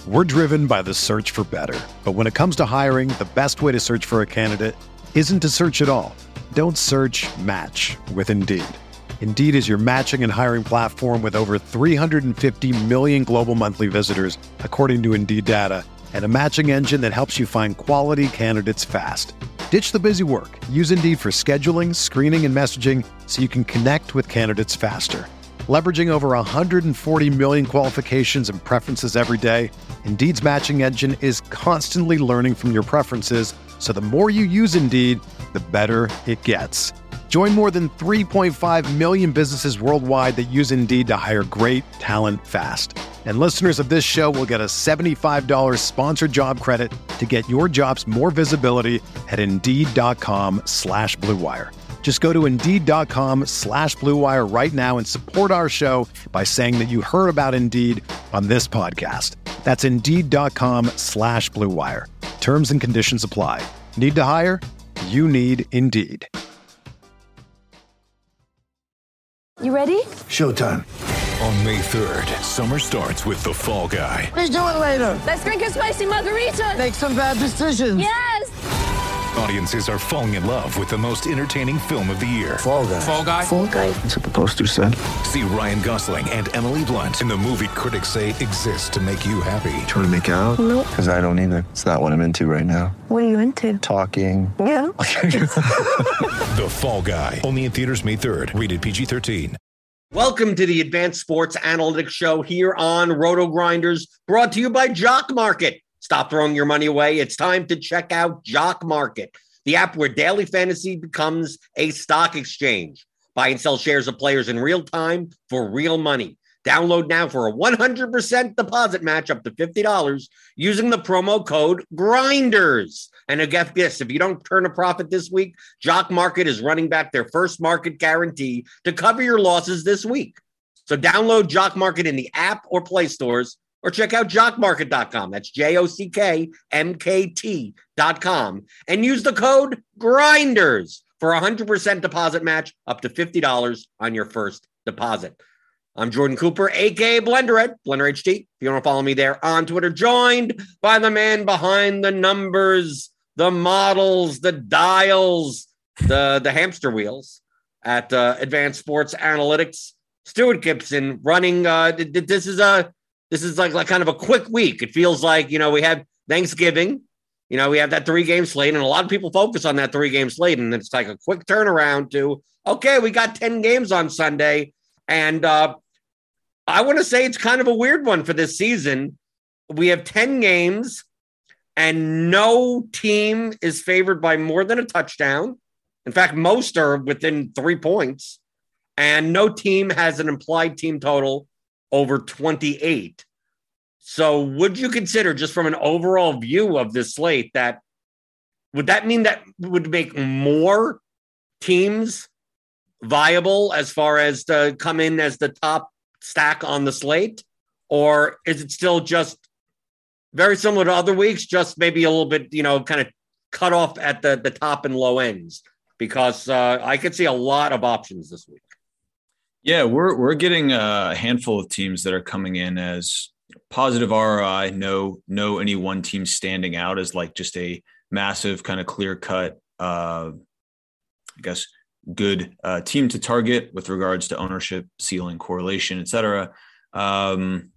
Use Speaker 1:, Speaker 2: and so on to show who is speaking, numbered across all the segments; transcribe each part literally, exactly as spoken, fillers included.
Speaker 1: We're driven by the search for better. But when it comes to hiring, the best way to search for a candidate isn't to search at all. Don't search, match with Indeed. Indeed is your matching and hiring platform with over three hundred fifty million global monthly visitors, according to Indeed data, and a matching engine that helps you find quality candidates fast. Ditch the busy work. Use Indeed for scheduling, screening, and messaging so you can connect with candidates faster. Leveraging over one hundred forty million qualifications and preferences every day, Indeed's matching engine is constantly learning from your preferences, so the more you use Indeed, the better it gets. Join more than three point five million businesses worldwide that use Indeed to hire great talent fast. And listeners of this show will get a seventy-five dollars sponsored job credit to get your jobs more visibility at Indeed.com slash Blue Wire. Just go to Indeed.com slash Blue Wire right now and support our show by saying that you heard about Indeed on this podcast. That's Indeed.com slash Blue Wire. Terms and conditions apply. Need to hire? You need Indeed.
Speaker 2: You ready?
Speaker 3: Showtime.
Speaker 4: On May third, summer starts with The Fall Guy.
Speaker 3: Let's do it later.
Speaker 2: Let's drink a spicy margarita.
Speaker 3: Make some bad decisions.
Speaker 2: Yes!
Speaker 4: Audiences are falling in love with the most entertaining film of the year.
Speaker 3: Fall Guy.
Speaker 5: Fall Guy.
Speaker 2: Fall Guy.
Speaker 3: That's what the poster said.
Speaker 4: See Ryan Gosling and Emily Blunt in the movie critics say exists to make you happy.
Speaker 6: Trying to make it out?
Speaker 2: Nope.
Speaker 6: Because I don't either. It's not what I'm into right now.
Speaker 2: What are you into?
Speaker 6: Talking.
Speaker 2: Yeah.
Speaker 4: The Fall Guy. Only in theaters May third. Rated P G thirteen.
Speaker 7: Welcome to the Advanced Sports Analytics Show here on Roto Grinders, brought to you by Jock Market. Stop throwing your money away. It's time to check out Jock Market, the app where daily fantasy becomes a stock exchange. Buy and sell shares of players in real time for real money. Download now for a one hundred percent deposit match up to fifty dollars using the promo code GRINDERS. And a guess this, if you don't turn a profit this week, Jock Market is running back their first market guarantee to cover your losses this week. So download Jock Market in the app or Play stores, or check out jock market dot com. That's J O C K M K T dot com. And use the code GRINDERS for a one hundred percent deposit match up to fifty dollars on your first deposit. I'm Jordan Cooper, a k a. Blender Blender H D. If you want to follow me there on Twitter, joined by the man behind the numbers, the models, the dials, the, the hamster wheels at uh, Advanced Sports Analytics. Stuart Gibson running. Uh, this is a this is like, like kind of a quick week. It feels like, you know, we have Thanksgiving. You know, we have that three-game slate, and a lot of people focus on that three-game slate, and it's like a quick turnaround to, okay, we got ten games on Sunday, and uh, I want to say it's kind of a weird one for this season. We have ten games, and no team is favored by more than a touchdown. In fact, most are within three points, and no team has an implied team total over twenty-eight. So would you consider, just from an overall view of this slate, that would that mean that would make more teams viable as far as to come in as the top stack on the slate? Or is it still just very similar to other weeks, just maybe a little bit, you know, kind of cut off at the, the top and low ends? Because uh, I could see a lot of options this week.
Speaker 5: Yeah, we're we're getting a handful of teams that are coming in as positive R O I. No, no, any one team standing out as like just a massive kind of clear cut, uh, I guess, good uh, team to target with regards to ownership, ceiling, correlation, et cetera. Um,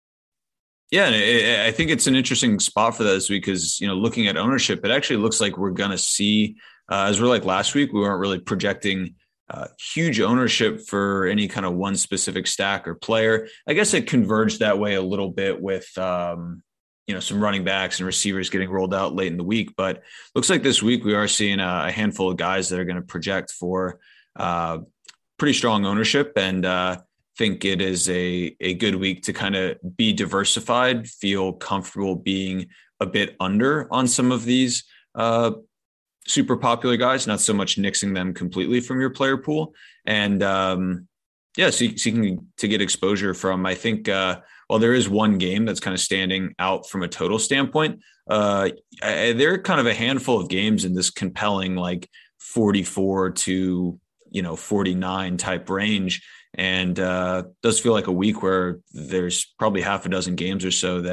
Speaker 5: yeah, and it, I think it's an interesting spot for that this week because, you know, looking at ownership, it actually looks like we're going to see, uh, as we're like last week, we weren't really projecting Uh, huge ownership for any kind of one specific stack or player. I guess it converged that way a little bit with, um, you know, some running backs and receivers getting rolled out late in the week. But looks like this week we are seeing a, a handful of guys that are going to project for uh, pretty strong ownership. And uh, think it is a, a good week to kind of be diversified, feel comfortable being a bit under on some of these uh super popular guys, not so much nixing them completely from your player pool. And um, yeah, so seeking to get exposure from, I think, uh, well, there is one game that's kind of standing out from a total standpoint. Uh, I, there are kind of a handful of games in this compelling, like forty-four to, you know, forty-nine type range. And uh, does feel like a week where there's probably half a dozen games or so that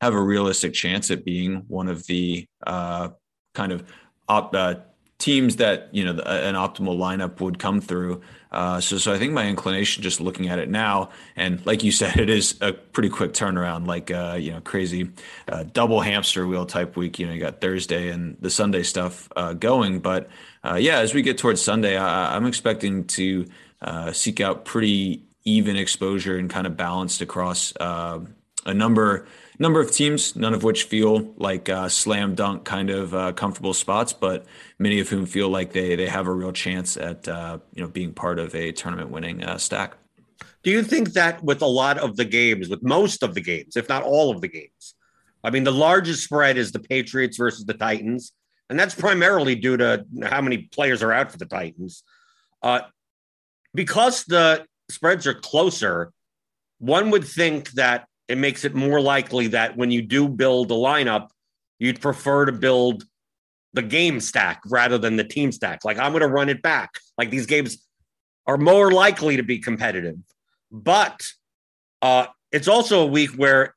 Speaker 5: have a realistic chance at being one of the uh, kind of op, uh, teams that, you know, the, an optimal lineup would come through. Uh, so, so I think my inclination, just looking at it now, and like you said, it is a pretty quick turnaround, like, uh, you know, crazy uh, double hamster wheel type week. You know, you got Thursday and the Sunday stuff uh, going. But uh, yeah, as we get towards Sunday, I, I'm expecting to uh, seek out pretty even exposure and kind of balanced across uh, a number number of teams, none of which feel like uh, slam dunk kind of uh, comfortable spots, but many of whom feel like they they have a real chance at uh, you know being part of a tournament winning uh, stack.
Speaker 7: Do you think that with a lot of the games, with most of the games, if not all of the games, I mean, the largest spread is the Patriots versus the Titans, and that's primarily due to how many players are out for the Titans. Uh, because the spreads are closer, one would think that it makes it more likely that when you do build a lineup, you'd prefer to build the game stack rather than the team stack. Like, I'm going to run it back. Like, these games are more likely to be competitive. But uh, it's also a week where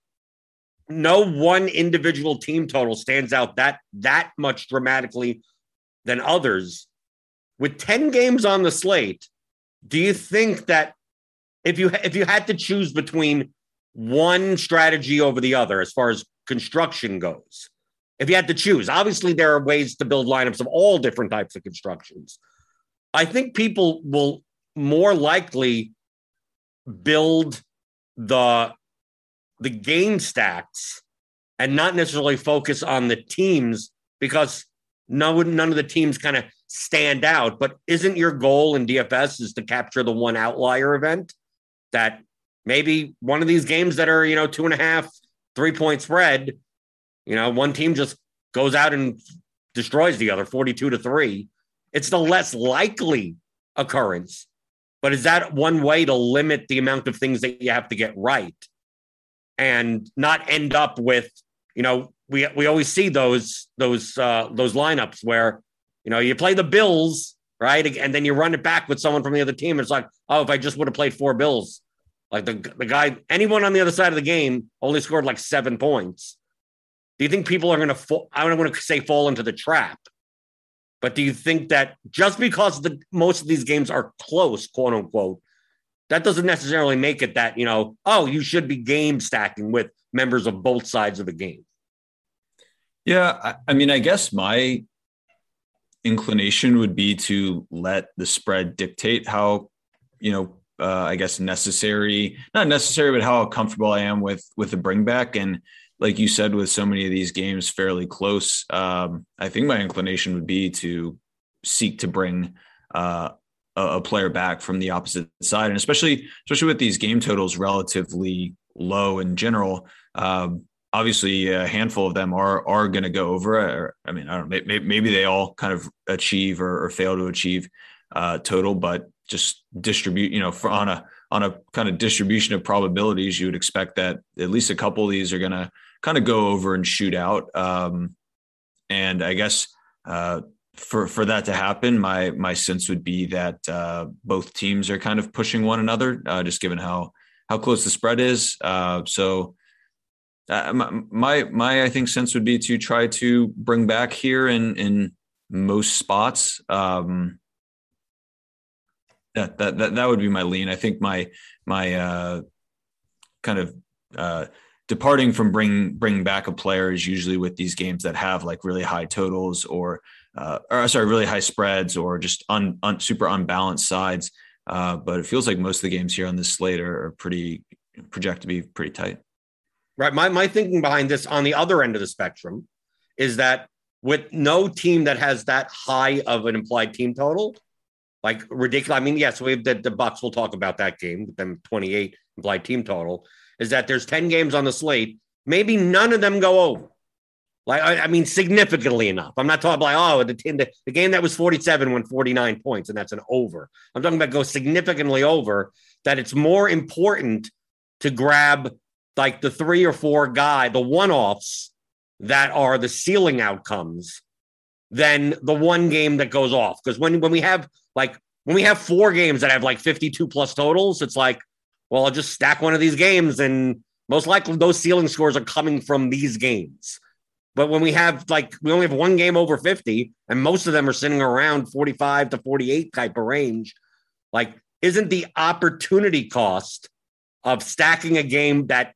Speaker 7: no one individual team total stands out that that much dramatically than others. With ten games on the slate, do you think that if you if you had to choose between one strategy over the other as far as construction goes, if you had to choose, obviously there are ways to build lineups of all different types of constructions. I think people will more likely build the the game stacks and not necessarily focus on the teams, because no, none of the teams kind of stand out. But isn't your goal in D F S is to capture the one outlier event that maybe one of these games that are, you know, two and a half, three point spread, you know, one team just goes out and destroys the other forty-two to three. It's the less likely occurrence. But is that one way to limit the amount of things that you have to get right and not end up with, you know, we we always see those those uh, those lineups where, you know, you play the Bills, right? And then you run it back with someone from the other team. It's like, oh, if I just would have played four Bills, like the, the guy, anyone on the other side of the game only scored like seven points. Do you think people are going to fall? I don't want to say fall into the trap, but do you think that just because the most of these games are close, quote unquote, that doesn't necessarily make it that, you know, oh, you should be game stacking with members of both sides of the game?
Speaker 5: Yeah, I, I mean, I guess my inclination would be to let the spread dictate how, you know, uh, I guess necessary, not necessary, but how comfortable I am with with the bring back. And like you said, with so many of these games fairly close, um, I think my inclination would be to seek to bring uh, a, a player back from the opposite side, and especially especially with these game totals relatively low in general. Um, obviously, a handful of them are are going to go over. Or, I mean, I don't know, maybe, maybe they all kind of achieve or, or fail to achieve uh, total, but just distribute, you know, for on a on a kind of distribution of probabilities, you would expect that at least a couple of these are going to kind of go over and shoot out. Um, and I guess uh, for for that to happen, my my sense would be that uh, both teams are kind of pushing one another, uh, just given how how close the spread is. Uh, so uh, my my I think sense would be to try to bring back here in in most spots. Um, That, that that that would be my lean. I think my my uh, kind of uh, departing from bring bringing back a player is usually with these games that have like really high totals or uh, or sorry really high spreads or just un, un super unbalanced sides. Uh, but it feels like most of the games here on this slate are, are pretty project to be pretty tight.
Speaker 7: Right. My my thinking behind this on the other end of the spectrum is that with no team that has that high of an implied team total. Like ridiculous. I mean, yes, we have the, the Bucks. We'll talk about that game with them twenty-eight implied team total. Is that there's ten games on the slate. Maybe none of them go over. Like, I, I mean, significantly enough. I'm not talking like, oh, the, the, the game that was forty-seven won forty-nine points, and that's an over. I'm talking about go significantly over, that it's more important to grab like the three or four guy, the one-offs that are the ceiling outcomes than the one game that goes off. Because when, when we have like when we have four games that have like fifty-two plus totals, it's like, well, I'll just stack one of these games and most likely those ceiling scores are coming from these games. But when we have like, we only have one game over fifty and most of them are sitting around forty-five to forty-eight type of range. Like, isn't the opportunity cost of stacking a game that,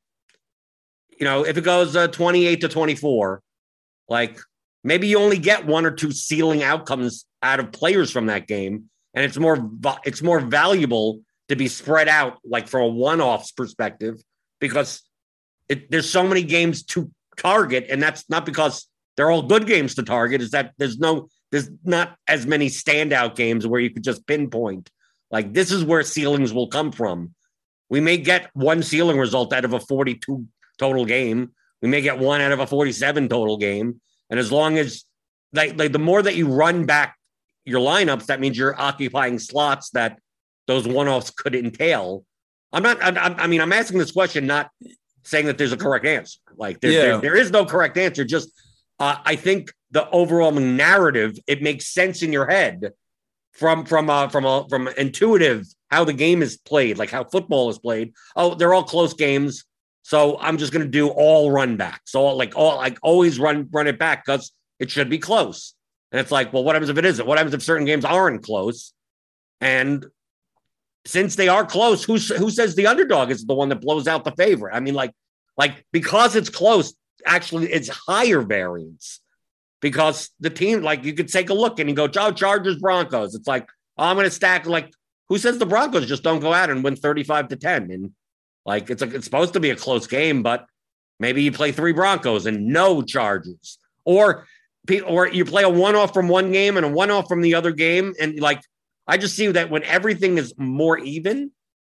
Speaker 7: you know, if it goes uh, twenty-eight to twenty-four, like maybe you only get one or two ceiling outcomes out of players from that game. And it's more, it's more valuable to be spread out, like from a one-offs perspective, because it, there's so many games to target. And that's not because they're all good games to target, is that there's no, there's not as many standout games where you could just pinpoint. Like, this is where ceilings will come from. We may get one ceiling result out of a forty-two total game. We may get one out of a forty-seven total game. And as long as, like, like the more that you run back your lineups, that means you're occupying slots that those one-offs could entail. I'm not, I, I mean, I'm asking this question, not saying that there's a correct answer. Like, there,
Speaker 5: yeah.
Speaker 7: there, there is no correct answer. Just, uh, I think the overall narrative, it makes sense in your head from, from, uh, from, a, from intuitive, how the game is played, like how football is played. Oh, they're all close games. So I'm just going to do all run back. So like all, like always run, run it back because it should be close. And it's like, well, what happens if it isn't? What happens if certain games aren't close? And since they are close, who, who says the underdog is the one that blows out the favorite? I mean, like, like because it's close, actually it's higher variance because the team, like you could take a look and you go, oh, Chargers, Broncos. It's like, oh, I'm going to stack. Like, who says the Broncos just don't go out and win thirty-five to ten? And like, it's a, it's supposed to be a close game, but maybe you play three Broncos and no Chargers, or or you play a one-off from one game and a one-off from the other game. And like, I just see that when everything is more even,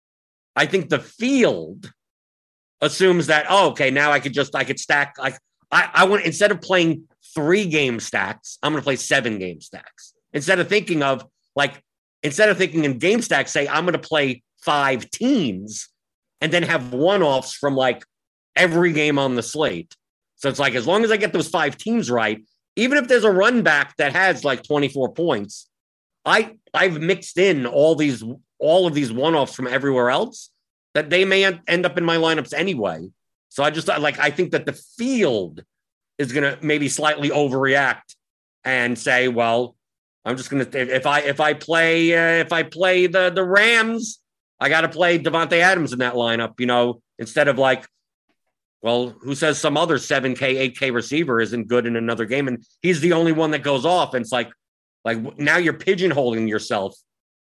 Speaker 7: I think the field assumes that, oh, okay, now I could just, I could stack. Like I, I want, instead of playing three game stacks, I'm going to play seven game stacks. Instead of thinking of like, instead of thinking in game stacks, say, I'm going to play five teams and then have one-offs from like every game on the slate. So it's like, as long as I get those five teams right, even if there's a run back that has like twenty-four points, I I've mixed in all these, all of these one-offs from everywhere else that they may end up in my lineups anyway. So I just like, I think that the field is going to maybe slightly overreact and say, well, I'm just going to, if I, if I play, uh, if I play the, the Rams, I got to play Devontae Adams in that lineup, you know, instead of like, well, who says some other seven K, eight K receiver isn't good in another game? And he's the only one that goes off. And it's like, like now you're pigeonholing yourself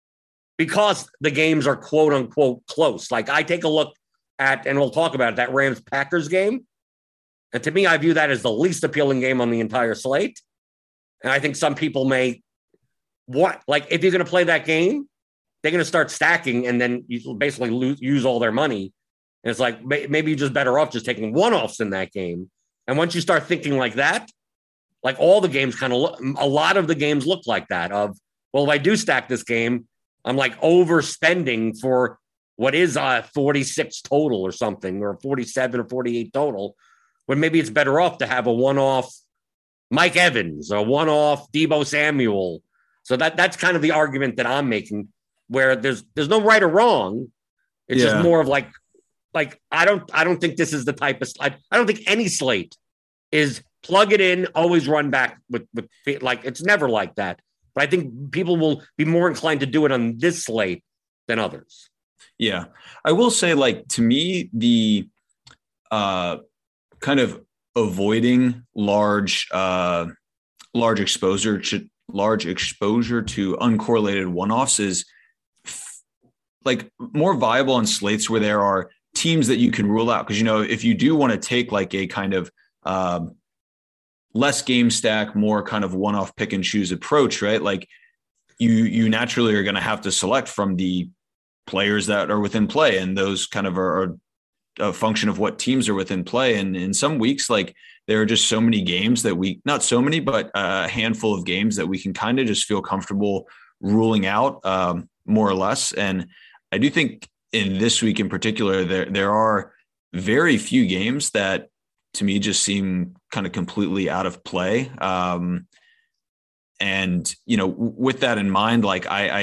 Speaker 7: because the games are quote unquote close. Like I take a look at, and we'll talk about it, that Rams Packers game. And to me, I view that as the least appealing game on the entire slate. And I think some people may, what, like if you're going to play that game, they're going to start stacking and then you basically lose, use all their money. And it's like, maybe you're just better off just taking one-offs in that game. And once you start thinking like that, like all the games kind of look, a lot of the games look like that of, well, if I do stack this game, I'm like overspending for what is a forty-six total or something, or forty-seven or forty-eight total, when maybe it's better off to have a one-off Mike Evans or one-off Deebo Samuel. So that that's kind of the argument that I'm making, where there's there's no right or wrong. It's yeah. just more of like, like I don't I don't think this is the type of I, I don't think any slate is plug it in, always run back with with like it's never like that. But I think people will be more inclined to do it on this slate than others.
Speaker 5: Yeah, I will say, like, to me, the uh, kind of avoiding large, uh, large exposure to large exposure to uncorrelated one-offs is f- like more viable on slates where there are teams that you can rule out. Because, you know, if you do want to take like a kind of um, less game stack, more kind of one-off pick and choose approach, right? Like you, you naturally are going to have to select from the players that are within play. And those kind of are, are a function of what teams are within play. And in some weeks, like there are just so many games that we, not so many, but a handful of games that we can kind of just feel comfortable ruling out um, more or less. And I do think in this week in particular, there, there are very few games that to me just seem kind of completely out of play. Um, and, you know, with that in mind, like I, I,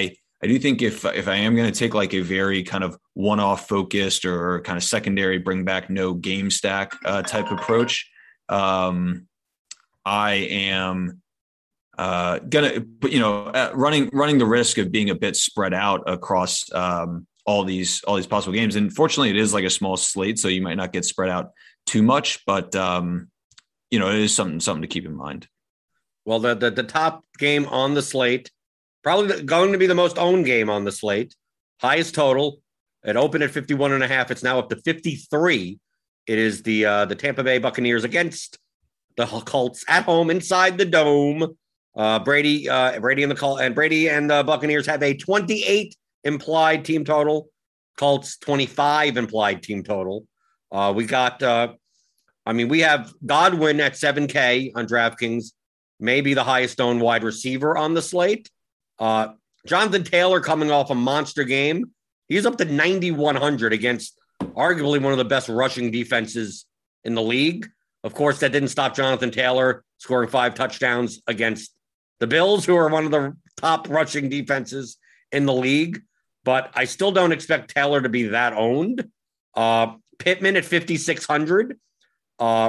Speaker 5: I do think if if I am going to take like a very kind of one-off focused or kind of secondary, bring back no game stack uh, type approach, um, I am uh, gonna, you know, uh, running running the risk of being a bit spread out across um, all these all these possible games. And fortunately, it is like a small slate, so you might not get spread out too much, but um, you know, it is something something to keep in mind.
Speaker 7: Well, the, the the top game on the slate, probably going to be the most owned game on the slate, highest total. It opened at fifty-one and a half. It's now up to fifty-three. It is the uh, the Tampa Bay Buccaneers against the Colts at home inside the dome. Uh, Brady, uh, Brady and the Col- and Brady and the Buccaneers have a twenty-eight implied team total. Colts twenty-five implied team total. Uh, we got, uh, I mean, we have Godwin at seven K on DraftKings, maybe the highest owned wide receiver on the slate. Uh, Jonathan Taylor coming off a monster game. He's up to ninety-one hundred against arguably one of the best rushing defenses in the league. Of course, that didn't stop Jonathan Taylor scoring five touchdowns against the Bills, who are one of the top rushing defenses in the league. But I still don't expect Taylor to be that owned. Uh, Pittman at fifty-six hundred uh,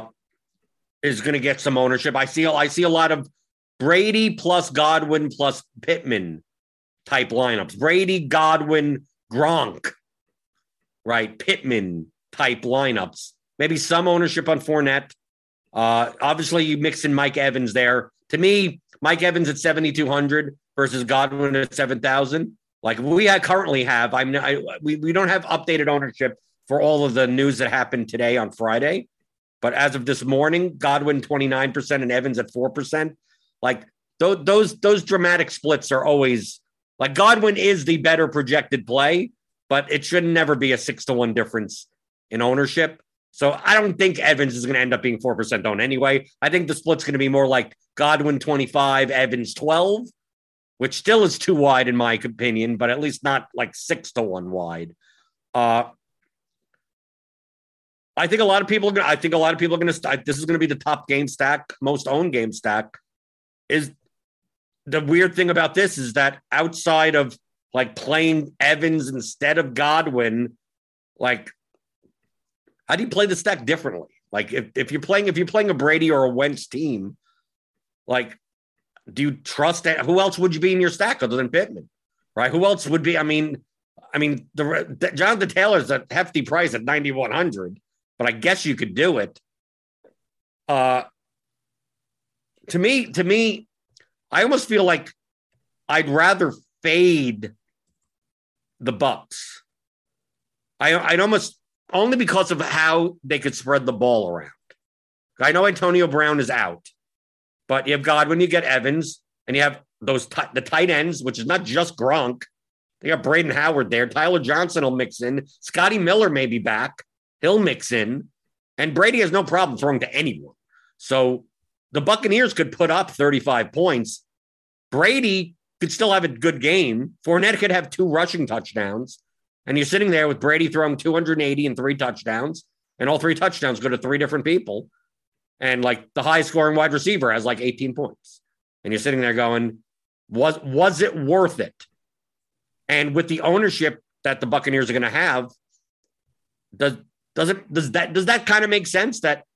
Speaker 7: is going to get some ownership. I see, I see a lot of Brady plus Godwin plus Pittman type lineups. Brady, Godwin, Gronk, right? Pittman type lineups. Maybe some ownership on Fournette. Uh, obviously, you mix in Mike Evans there. To me, Mike Evans at seventy-two hundred versus Godwin at seven thousand. Like we currently have, I'm I, we we don't have updated ownership for all of the news that happened today on Friday, but as of this morning, Godwin twenty-nine percent and Evans at four percent. Like those those those dramatic splits are always like Godwin is the better projected play, but it should never be a six to one difference in ownership. So I don't think Evans is going to end up being four percent owned anyway. I think the split's going to be more like Godwin twenty-five, Evans twelve, which still is too wide in my opinion, but at least not like six to one wide. Uh, I think a lot of people are going to, I think a lot of people are going to, this is going to be the top game stack, most owned game stack. Is the weird thing about this is that outside of like playing Evans instead of Godwin, like, how do you play the stack differently? Like if, if you're playing, if you're playing a Brady or a Wentz team, like, do you trust that? Who else would you be in your stack other than Pittman, right? Who else would be? I mean, I mean, the, the Jonathan Taylor's a hefty price at ninety-one hundred, but I guess you could do it. Uh, to me, to me, I almost feel like I'd rather fade the Bucks. I, I'd almost only because of how they could spread the ball around. I know Antonio Brown is out. But you have Godwin, you get Evans, and you have those t- the tight ends, which is not just Gronk. They got Braden Howard there. Tyler Johnson will mix in. Scotty Miller may be back. He'll mix in. And Brady has no problem throwing to anyone. So the Buccaneers could put up thirty-five points. Brady could still have a good game. Fournette could have two rushing touchdowns. And you're sitting there with Brady throwing two hundred eighty and three touchdowns. And all three touchdowns go to three different people. And like the highest scoring wide receiver has like eighteen points. And you're sitting there going, was, was it worth it? And with the ownership that the Buccaneers are going to have, does, does it, does that, does that kind of make sense that,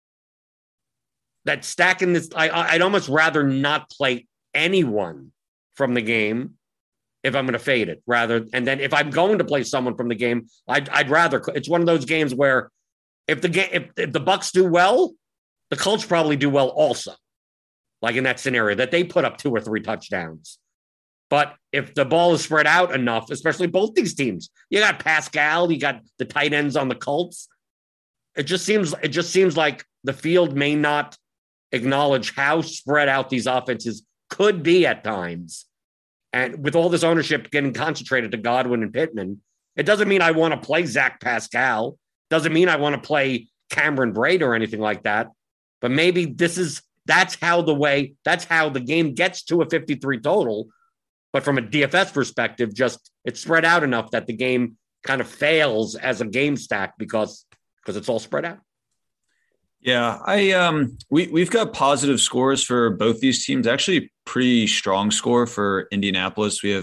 Speaker 7: that stacking this, I, I'd almost rather not play anyone from the game if I'm going to fade it rather. And then if I'm going to play someone from the game, I'd, I'd rather, it's one of those games where if the game, if, if the Bucs do well, the Colts probably do well also, like in that scenario, that they put up two or three touchdowns. But if the ball is spread out enough, especially both these teams, you got Pascal, you got the tight ends on the Colts. It just seems it just seems like the field may not acknowledge how spread out these offenses could be at times. And with all this ownership getting concentrated to Godwin and Pittman, it doesn't mean I want to play Zach Pascal. Doesn't mean I want to play Cameron Braid or anything like that. But maybe this is, that's how the way, that's how the game gets to a fifty-three total. But from a D F S perspective, just it's spread out enough that the game kind of fails as a game stack because, because it's all spread out.
Speaker 5: Yeah, I um we we've got positive scores for both these teams. Actually, pretty strong score for Indianapolis. We have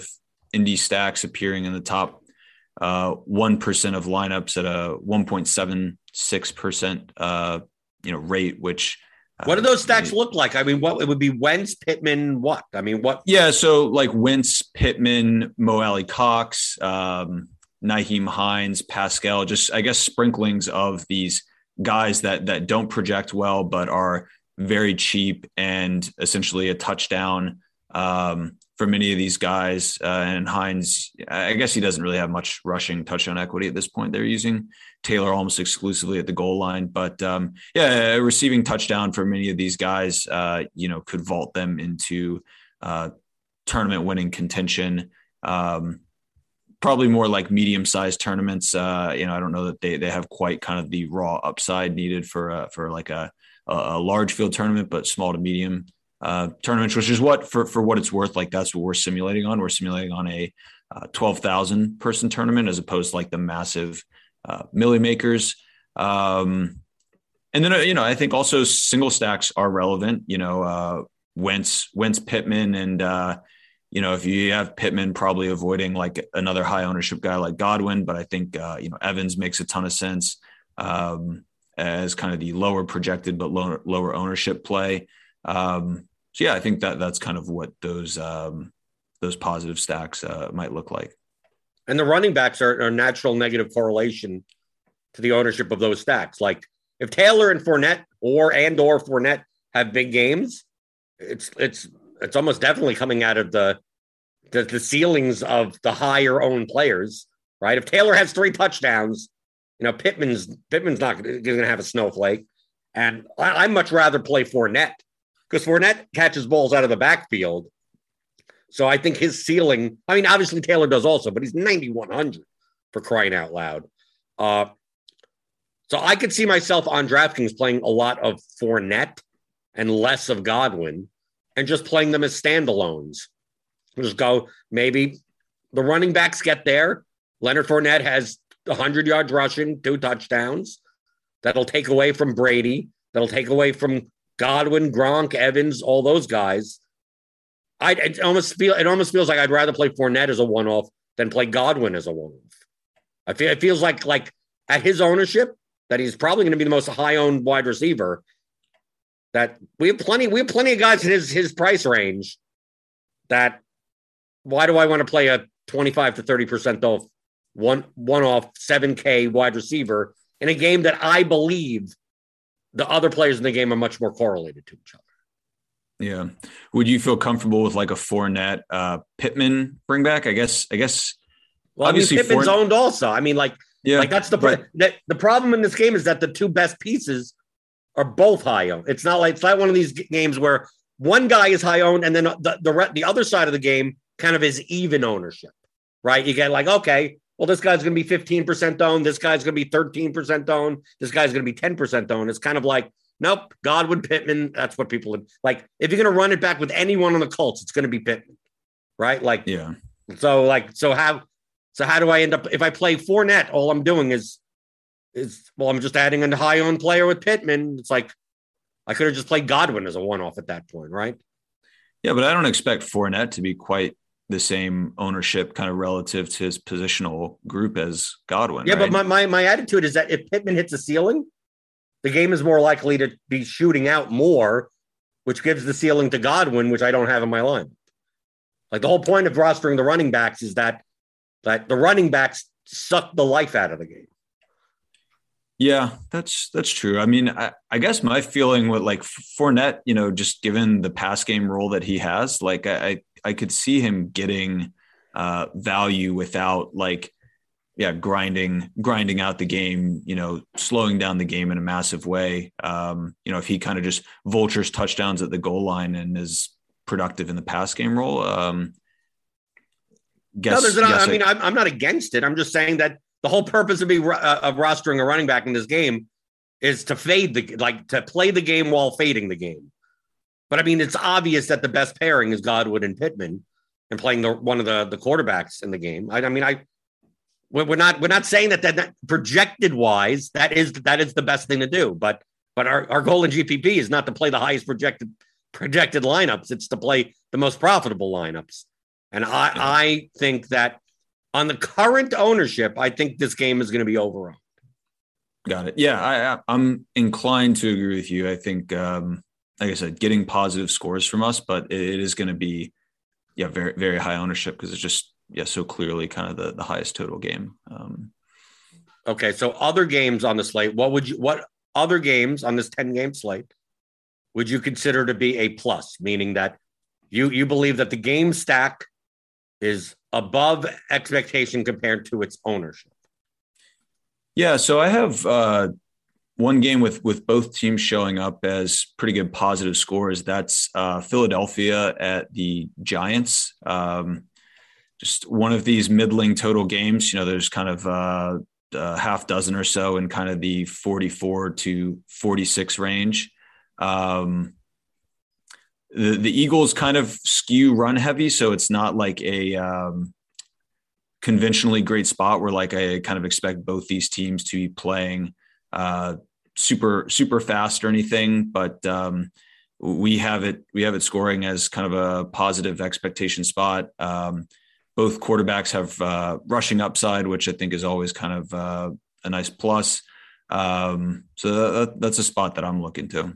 Speaker 5: Indy stacks appearing in the top uh, one percent of lineups at a one point seven six percent uh, you know rate, which uh,
Speaker 7: what do those stacks look like? I mean, what it would be Wentz, Pittman, what? I mean, what?
Speaker 5: Yeah, so like Wentz, Pittman, Mo Alley Cox, um, Nyheim Hines, Pascal, just I guess sprinklings of these guys that that don't project well but are very cheap and essentially a touchdown um, for many of these guys. Uh, and Hines, I guess he doesn't really have much rushing touchdown equity at this point. They're using Taylor almost exclusively at the goal line. But um, yeah, a receiving touchdown for many of these guys, uh, you know, could vault them into uh, tournament winning contention. Um, probably more like medium-sized tournaments. Uh, you know, I don't know that they they have quite kind of the raw upside needed for uh, for like a a large field tournament, but small to medium uh, tournaments, which is what, for, for what it's worth, like that's what we're simulating on. We're simulating on a uh, twelve thousand person tournament as opposed to like the massive uh, milli makers. Um, and then, uh, you know, I think also single stacks are relevant, you know, uh, Wentz, Wentz, Pittman. And, uh, you know, if you have Pittman, probably avoiding like another high ownership guy like Godwin, but I think, uh, you know, Evans makes a ton of sense. Um, as kind of the lower projected but lower, lower ownership play. Um, so yeah, I think that that's kind of what those um, those positive stacks uh, might look like.
Speaker 7: And the running backs are, are natural negative correlation to the ownership of those stacks. Like if Taylor and Fournette or and or Fournette have big games, it's it's it's almost definitely coming out of the the, the ceilings of the higher owned players, right? If Taylor has three touchdowns, you know, Pittman's Pittman's not going to have a snowflake. And I, I'd much rather play Fournette because Fournette catches balls out of the backfield. So I think his ceiling, I mean, obviously Taylor does also, but he's ninety-one hundred for crying out loud. Uh, so I could see myself on DraftKings playing a lot of Fournette and less of Godwin and just playing them as standalones. Just go, maybe the running backs get there. Leonard Fournette has one hundred yards rushing, two touchdowns. That'll take away from Brady. That'll take away from Godwin, Gronk, Evans, all those guys. I it almost feel it almost feels like I'd rather play Fournette as a one-off than play Godwin as a one-off. I feel it feels like like at his ownership that he's probably going to be the most high-owned wide receiver. That we have plenty we have plenty of guys in his his price range. That why do I want to play a twenty-five to thirty percent off one one off seven K wide receiver in a game that I believe the other players in the game are much more correlated to each other?
Speaker 5: Yeah. Would you feel comfortable with like a Fournette uh, Pittman bring back? I guess, I guess.
Speaker 7: Well, obviously I mean, Pittman's Fournette- owned also. I mean, like, yeah, like that's the, but- that, the problem in this game is that the two best pieces are both high owned. It's not like, it's not one of these games where one guy is high owned and then the, the, the other side of the game kind of is even ownership, right? You get like, okay, well, this guy's going to be fifteen percent owned. This guy's going to be thirteen percent owned. This guy's going to be ten percent owned. It's kind of like, nope, Godwin, Pittman. That's what people would like. If you're going to run it back with anyone on the Colts, it's going to be Pittman, right? Like,
Speaker 5: yeah.
Speaker 7: So like, so how, so how do I end up, if I play Fournette, all I'm doing is, is, well, I'm just adding a high owned player with Pittman. It's like, I could have just played Godwin as a one-off at that point, right?
Speaker 5: Yeah, but I don't expect Fournette to be quite the same ownership kind of relative to his positional group as Godwin.
Speaker 7: Yeah,
Speaker 5: right?
Speaker 7: but my, my my attitude is that if Pittman hits a ceiling, the game is more likely to be shooting out more, which gives the ceiling to Godwin, which I don't have in my line. Like the whole point of rostering the running backs is that that the running backs suck the life out of the game.
Speaker 5: Yeah, that's that's true. I mean, I, I guess my feeling with like Fournette, you know, just given the pass game role that he has, like I I could see him getting uh, value without like, yeah, grinding grinding out the game, you know, slowing down the game in a massive way. Um, you know, if he kind of just vultures touchdowns at the goal line and is productive in the pass game role. Um, guess,
Speaker 7: no, there's an,
Speaker 5: guess
Speaker 7: I mean, I'm, I'm not against it. I'm just saying that the whole purpose of, be, uh, of rostering a running back in this game is to fade the, like to play the game while fading the game. But I mean, it's obvious that the best pairing is Godwin and Pittman and playing the, one of the, the quarterbacks in the game. I, I mean, I, we're not, we're not saying that, that that projected wise, that is, that is the best thing to do. But, but our, our goal in G P P is not to play the highest projected, projected lineups. It's to play the most profitable lineups. And I, yeah. I think that on the current ownership, I think this game is going to be overall.
Speaker 5: Got it. Yeah, I, I'm inclined to agree with you. I think, um, like I said, getting positive scores from us, but it is going to be, yeah, very, very high ownership because it's just, yeah, so clearly kind of the, the highest total game. Um,
Speaker 7: okay, so other games on the slate, what would you, what other games on this ten-game slate would you consider to be a plus, meaning that you you believe that the game stack is above expectation compared to its ownership?
Speaker 5: Yeah, so I have uh, one game with with both teams showing up as pretty good positive scores. That's uh, Philadelphia at the Giants. Um, just one of these middling total games. You know, there's kind of uh, a half dozen or so in kind of the forty-four to forty-six range. Um, the the Eagles kind of skew run heavy, so it's not like a um, conventionally great spot where like I kind of expect both these teams to be playing uh, super, super fast or anything, but um, we have it, we have it scoring as kind of a positive expectation spot. Um, both quarterbacks have uh, rushing upside, which I think is always kind of uh, a nice plus. Um, so that, that's a spot that I'm looking to.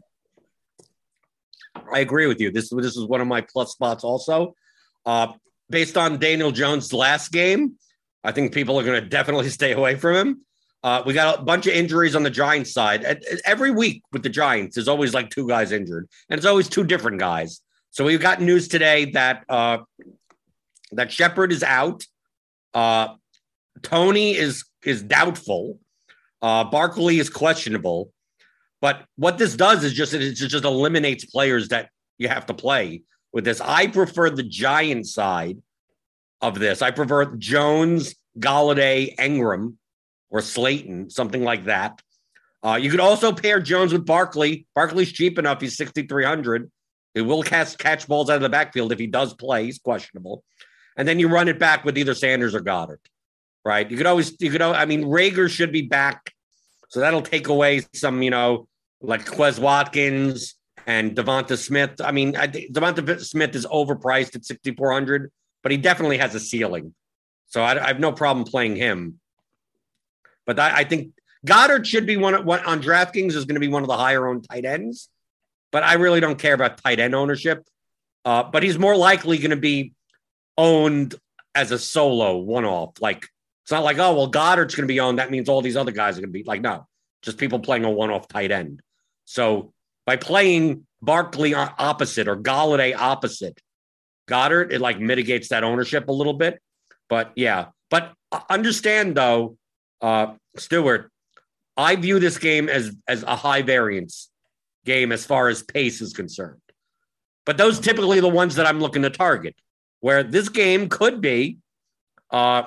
Speaker 7: I agree with you. This, this is one of my plus spots also. Uh, Based on Daniel Jones' last game, I think people are going to definitely stay away from him. Uh, we got a bunch of injuries on the Giants side. Every week with the Giants, there's always like two guys injured, and it's always two different guys. So we've got news today that uh, that Shepard is out. Uh, Tony is is doubtful. Uh, Barkley is questionable. But what this does is just it just eliminates players that you have to play with this. I prefer the Giant side of this. I prefer Jones, Golladay, Engram, or Slayton, something like that. Uh, you could also pair Jones with Barkley. Barkley's cheap enough. He's sixty-three hundred. He will catch, catch balls out of the backfield if he does play. He's questionable. And then you run it back with either Sanders or Goddard, right? You could always, you could, I mean, Rager should be back. So that'll take away some, you know, like Quez Watkins and Devonta Smith. I mean, I think Devonta Smith is overpriced at sixty-four hundred, but he definitely has a ceiling. So I, I have no problem playing him. But I, I think Goddard should be one, one on DraftKings is going to be one of the higher owned tight ends. But I really don't care about tight end ownership. Uh, but he's more likely going to be owned as a solo one-off. Like, it's not like, oh, well, Goddard's going to be owned. That means all these other guys are going to be like, no, just people playing a one-off tight end. So by playing Barkley opposite or Golladay opposite Goddard, it like mitigates that ownership a little bit. But yeah, but understand though, uh, Stuart, I view this game as, as a high variance game as far as pace is concerned. But those typically the ones that I'm looking to target, where this game could be uh,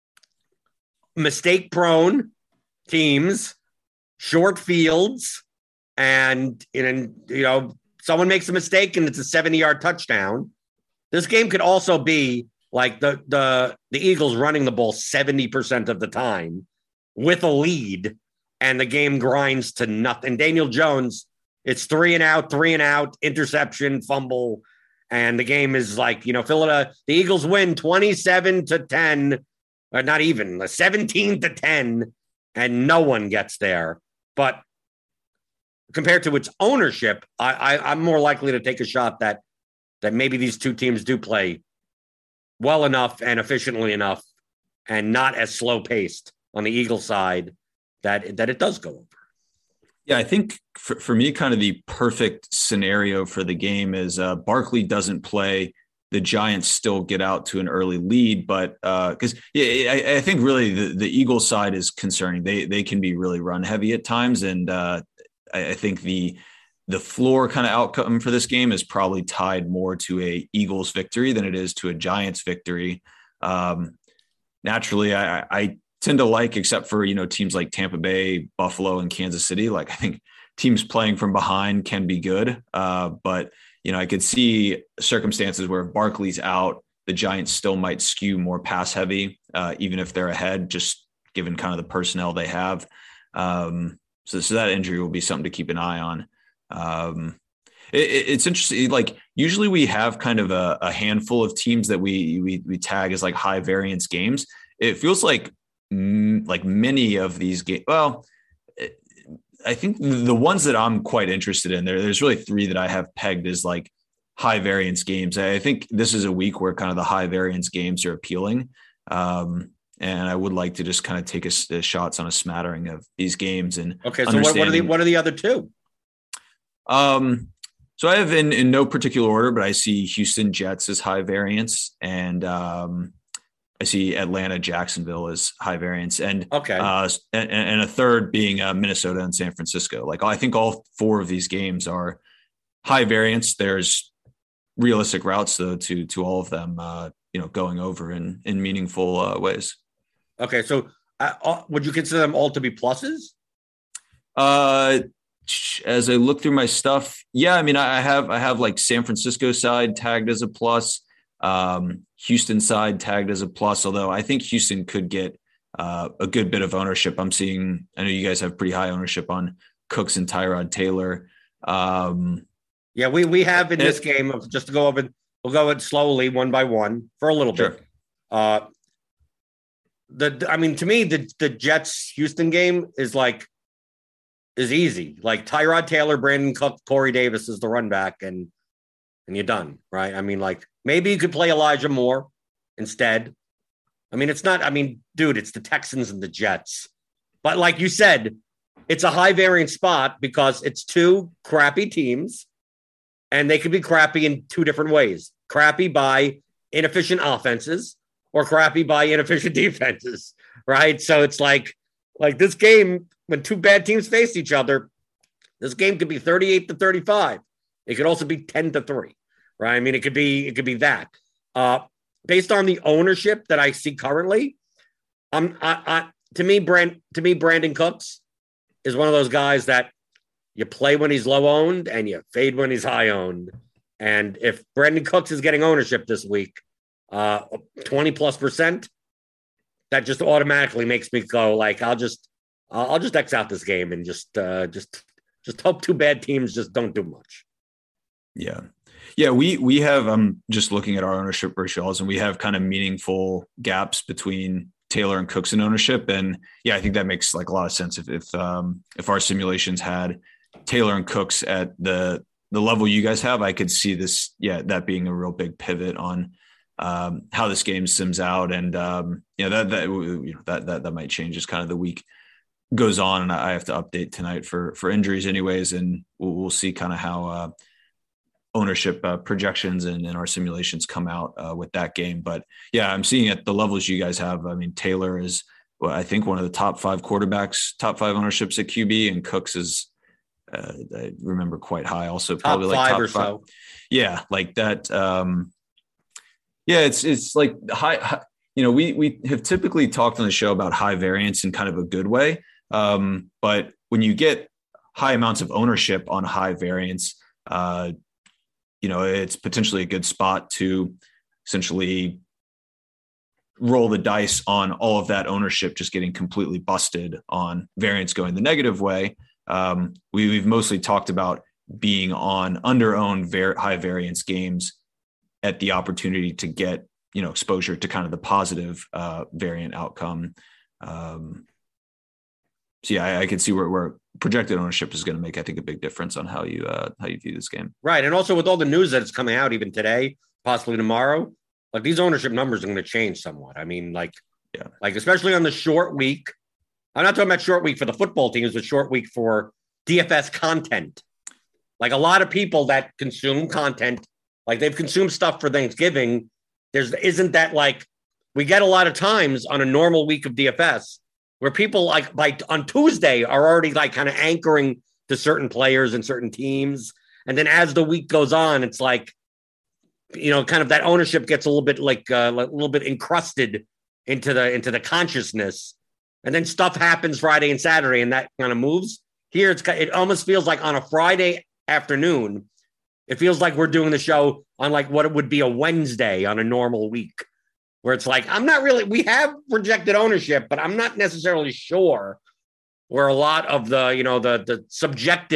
Speaker 7: mistake-prone teams, short fields, and, and you know, someone makes a mistake and it's a seventy-yard touchdown. This game could also be like the the the Eagles running the ball seventy percent of the time with a lead, and the game grinds to nothing. Daniel Jones, it's three and out, three and out, interception, fumble, and the game is like, you know, Philadelphia, the Eagles win twenty-seven to ten, or not even, seventeen to ten, and no one gets there. But compared to its ownership, I, I, I'm more likely to take a shot that that maybe these two teams do play well enough and efficiently enough and not as slow-paced on the Eagles side that, that it does go over.
Speaker 5: Yeah, I think for, for me, kind of the perfect scenario for the game is uh, Barkley doesn't play. The Giants still get out to an early lead, but because uh, yeah, I, I think really the, the Eagles side is concerning. They they can be really run heavy at times, and uh, I, I think the the floor kind of outcome for this game is probably tied more to a Eagles victory than it is to a Giants victory. Um, naturally, I, I tend to like, except for, you know, teams like Tampa Bay, Buffalo, and Kansas City. Like, I think teams playing from behind can be good. Uh, but, you know, I could see circumstances where if Barkley's out, the Giants still might skew more pass heavy, uh, even if they're ahead, just given kind of the personnel they have. Um, so, so that injury will be something to keep an eye on. Um, It, it, it's interesting. Like usually we have kind of a, a handful of teams that we, we we tag as like high variance games. It feels like mm, like many of these games. Well, it, I think the ones that I'm quite interested in there, there's really three that I have pegged as like high variance games. I think this is a week where kind of the high variance games are appealing. Um, and I would like to just kind of take a, a shots on a smattering of these games. And
Speaker 7: okay, so what, what are the what are the other two?
Speaker 5: Um. So I have in, in no particular order, but I see Houston Jets as high variance, and um, I see Atlanta Jacksonville as high variance, and
Speaker 7: okay,
Speaker 5: uh, and, and a third being uh, Minnesota and San Francisco. Like I think all four of these games are high variance. There's realistic routes though to to all of them, uh, you know, going over in in meaningful uh, ways.
Speaker 7: Okay, so uh, would you consider them all to be pluses?
Speaker 5: Uh. As I look through my stuff, yeah, I mean, I have I have like San Francisco side tagged as a plus, um, Houston side tagged as a plus. Although I think Houston could get uh, a good bit of ownership. I'm seeing. I know you guys have pretty high ownership on Cooks and Tyrod Taylor. Um,
Speaker 7: yeah, we we have in this game. Just to go over, we'll go it slowly, one by one, for a little
Speaker 5: sure.
Speaker 7: bit. Uh, the I mean, to me, the the Jets Houston game is like. is easy. Like Tyrod Taylor, Brandon Cook, Corey Davis is the run back, and and you're done, right? I mean, like maybe you could play Elijah Moore instead. I mean, it's not, I mean, dude, it's the Texans and the Jets. But like you said, it's a high variance spot because it's two crappy teams, and they could be crappy in two different ways. Crappy by inefficient offenses or crappy by inefficient defenses, right? So it's like, like this game, when two bad teams face each other, this game could be thirty-eight to thirty-five. It could also be ten to three, right? I mean, it could be, it could be that. Uh, based on the ownership that I see currently, I'm, I, I, to me, Brand, to me, Brandon Cooks is one of those guys that you play when he's low owned and you fade when he's high owned. And if Brandon Cooks is getting ownership this week, uh, twenty plus percent, that just automatically makes me go like, I'll just, I'll just X out this game and just, uh, just, just hope two bad teams just don't do much.
Speaker 5: Yeah. Yeah. We, we have, I'm just looking at our ownership ratios, and we have kind of meaningful gaps between Taylor and Cooks in ownership. And yeah, I think that makes like a lot of sense. If, if, um, if our simulations had Taylor and Cooks at the, the level you guys have, I could see this, yeah, that being a real big pivot on, um, how this game sims out. And, um, yeah, that, that, you know, that, that, that might change as kind of the week goes on, and I have to update tonight for, for injuries anyways. And we'll, we'll see kind of how, uh, ownership uh, projections and, and our simulations come out uh, with that game. But yeah, I'm seeing at the levels you guys have. I mean, Taylor is, well, I think one of the top five quarterbacks, top five ownerships at Q B, and Cooks is, uh, I remember, quite high also, probably
Speaker 7: top
Speaker 5: like
Speaker 7: five
Speaker 5: top
Speaker 7: or
Speaker 5: five.
Speaker 7: so.
Speaker 5: Yeah. Like that. Um, yeah, it's, it's like high, high, you know, we, we have typically talked on the show about high variance in kind of a good way. Um, but when you get high amounts of ownership on high variance, uh, you know, it's potentially a good spot to essentially roll the dice on all of that ownership just getting completely busted on variance going the negative way. Um, we, we've mostly talked about being on under-owned var- high variance games at the opportunity to get, you know, exposure to kind of the positive uh, variant outcome. Um, so yeah, I, I can see where, where projected ownership is going to make, I think, a big difference on how you uh, how you view this game.
Speaker 7: Right, and also with all the news that is coming out, even today, possibly tomorrow, like these ownership numbers are going to change somewhat. I mean, like,
Speaker 5: yeah,
Speaker 7: like especially on the short week. I'm not talking about short week for the football teams, but short week for D F S content. Like a lot of people that consume content, like they've consumed stuff for Thanksgiving. There's isn't that like we get a lot of times on a normal week of D F S where people like by on Tuesday are already like kind of anchoring to certain players and certain teams. And then as the week goes on, it's like, you know, kind of that ownership gets a little bit like uh, a little bit encrusted into the into the consciousness. And then stuff happens Friday and Saturday and that kind of moves. Here, it's it almost feels like on a Friday afternoon, it feels like we're doing the show on like what it would be a Wednesday on a normal week. Where it's like, I'm not really, we have projected ownership, but I'm not necessarily sure where a lot of the, you know, the, the subjective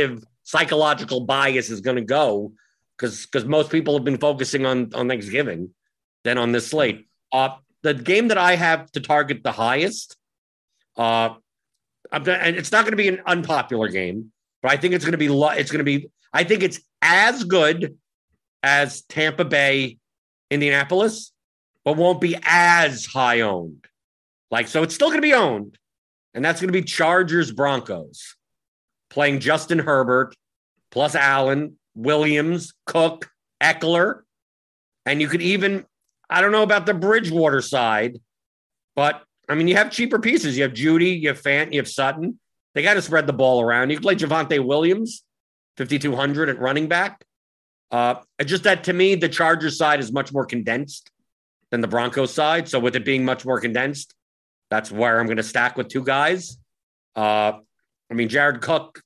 Speaker 7: psychological bias is going to go because because most people have been focusing on, on Thanksgiving than on this slate. Uh, the game that I have to target the highest, uh, I'm gonna, and it's not going to be an unpopular game, but I think it's going to be it's going to be I think it's as good as Tampa Bay, Indianapolis, but won't be as high owned. Like, so it's still going to be owned, and that's going to be Chargers Broncos playing Justin Herbert plus Allen, Williams, Cook, Eckler, and you could even, I don't know about the Bridgewater side, but I mean, you have cheaper pieces. You have Judy, you have Fant, you have Sutton. They got to spread the ball around. You can play Javonte Williams, fifty-two hundred at running back. Uh, just that to me, the Chargers side is much more condensed than the Broncos side. So with it being much more condensed, that's where I'm going to stack with two guys. Uh, I mean, Jared Cook,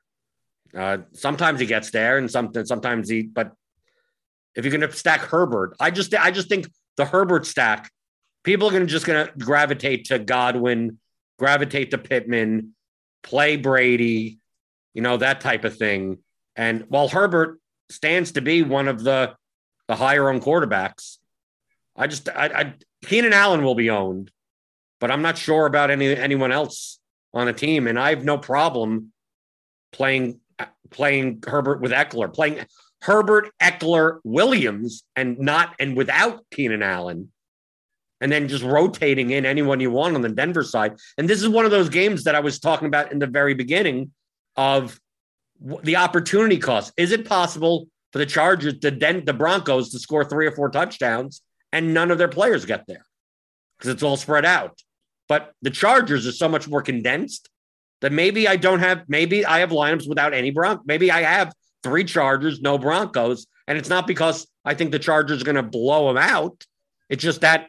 Speaker 7: uh, sometimes he gets there and some, sometimes he, but if you're going to stack Herbert, I just, I just think the Herbert stack, people are going to just going to gravitate to Godwin, gravitate to Pittman, play Brady, you know, that type of thing. And while Herbert stands to be one of the, the higher owned quarterbacks, I just, I, I Keenan Allen will be owned, but I'm not sure about any anyone else on the team. And I have no problem playing, playing Herbert with Eckler, playing Herbert, Eckler, Williams, and not, and without Keenan Allen. And then just rotating in anyone you want on the Denver side. And this is one of those games that I was talking about in the very beginning of the opportunity cost. Is it possible for the Chargers, the, Den- the Broncos, to score three or four touchdowns and none of their players get there? Because it's all spread out. But the Chargers are so much more condensed that maybe I don't have, maybe I have lineups without any Broncos. Maybe I have three Chargers, no Broncos. And it's not because I think the Chargers are going to blow them out. It's just that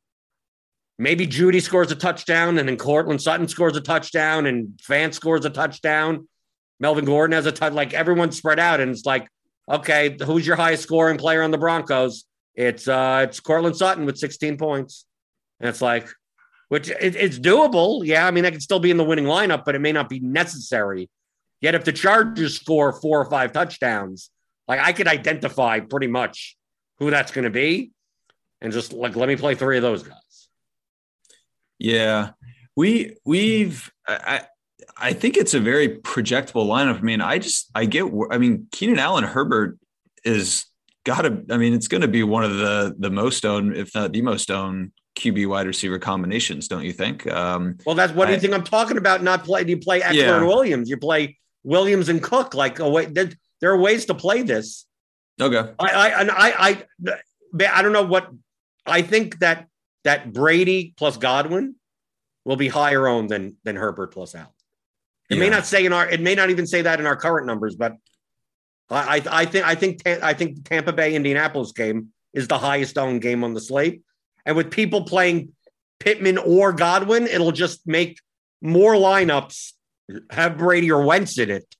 Speaker 7: maybe Judy scores a touchdown and then Cortland Sutton scores a touchdown and Fant scores a touchdown. Melvin Gordon has a touch. Like, everyone's spread out, and it's like, okay, who's your highest scoring player on the Broncos? It's uh, it's Cortland Sutton with sixteen points, and it's like, which it, it's doable. Yeah, I mean, I could still be in the winning lineup, but it may not be necessary. Yet, if the Chargers score four or five touchdowns, like, I could identify pretty much who that's going to be, and just like, let me play three of those guys.
Speaker 5: Yeah, we we've I. I think it's a very projectable lineup. I mean, I just, I get, I mean, Keenan Allen Herbert is got to, I mean, it's going to be one of the, the most owned, if not the most owned Q B wide receiver combinations, don't you think? Um,
Speaker 7: well, that's what
Speaker 5: I,
Speaker 7: do you think I'm talking about? Not play, you play Eckler
Speaker 5: yeah.
Speaker 7: and Williams, you play Williams and Cook. Like, oh, wait, there, there are ways to play this.
Speaker 5: Okay.
Speaker 7: I, I, and I, I, I don't know what, I think that, that Brady plus Godwin will be higher owned than, than Herbert plus Allen. It yeah. may not say in our. It may not even say that in our current numbers, but I, I, I think I think I think the Tampa Bay Indianapolis game is the highest owned game on the slate, and with people playing Pittman or Godwin, it'll just make more lineups have Brady or Wentz in it,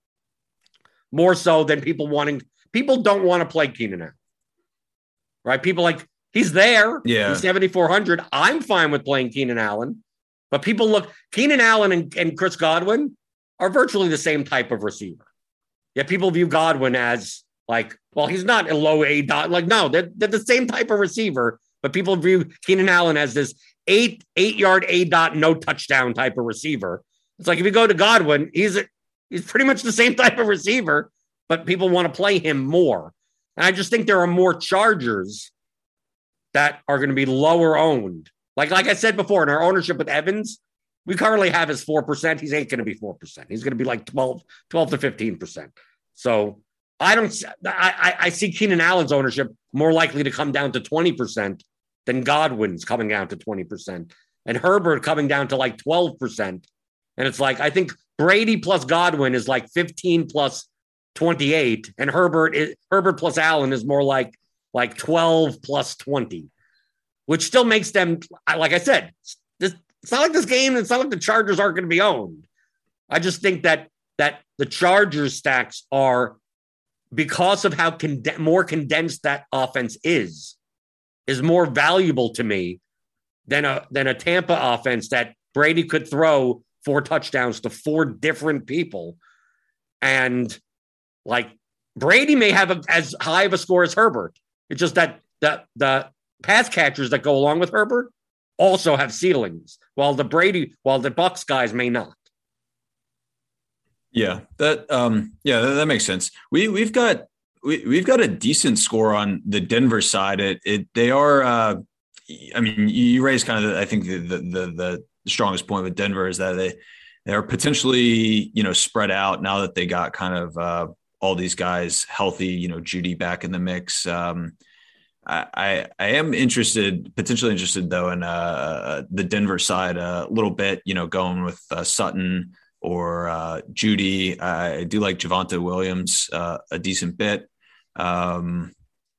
Speaker 7: more so than people wanting. People don't want to play Keenan Allen, right? People like he's there.
Speaker 5: Yeah,
Speaker 7: he's seventy-four hundred. I'm fine with playing Keenan Allen, but people look Keenan Allen and, and Chris Godwin are virtually the same type of receiver. Yet people view Godwin as like, well, he's not a low A dot. Like, no, they're, they're the same type of receiver, but people view Keenan Allen as this eight, eight yard A dot, no touchdown type of receiver. It's like, if you go to Godwin, he's, a, he's pretty much the same type of receiver, but people want to play him more. And I just think there are more Chargers that are going to be lower owned. Like, like I said before, in our ownership with Evans, we currently have his four percent. He ain't going to be four percent. He's going to be like twelve, twelve to fifteen percent. So I don't, I, I see Keenan Allen's ownership more likely to come down to twenty percent than Godwin's coming down to twenty percent and Herbert coming down to like twelve percent. And it's like, I think Brady plus Godwin is like fifteen plus twenty-eight, and Herbert is, Herbert plus Allen is more like, like twelve plus twenty, which still makes them, like I said, this, it's not like this game. It's not like the Chargers aren't going to be owned. I just think that that the Chargers stacks are, because of how cond- more condensed that offense is, is more valuable to me than a than a Tampa offense that Brady could throw four touchdowns to four different people, and like Brady may have a, as high of a score as Herbert. It's just that the the pass catchers that go along with Herbert also have ceilings, while the Brady, while the Bucs guys may not.
Speaker 5: Yeah, that um, yeah, that, that makes sense. We we've got we we've got a decent score on the Denver side. It it they are. Uh, I mean, you raised kind of the, I think the, the the the strongest point with Denver is that they they are potentially, you know, spread out now that they got kind of uh, all these guys healthy. You know, Judy back in the mix. Um, I, I I am interested, potentially interested though, in uh, the Denver side a little bit. You know, going with uh, Sutton or uh, Judy. I do like Javonte Williams uh, a decent bit. Um,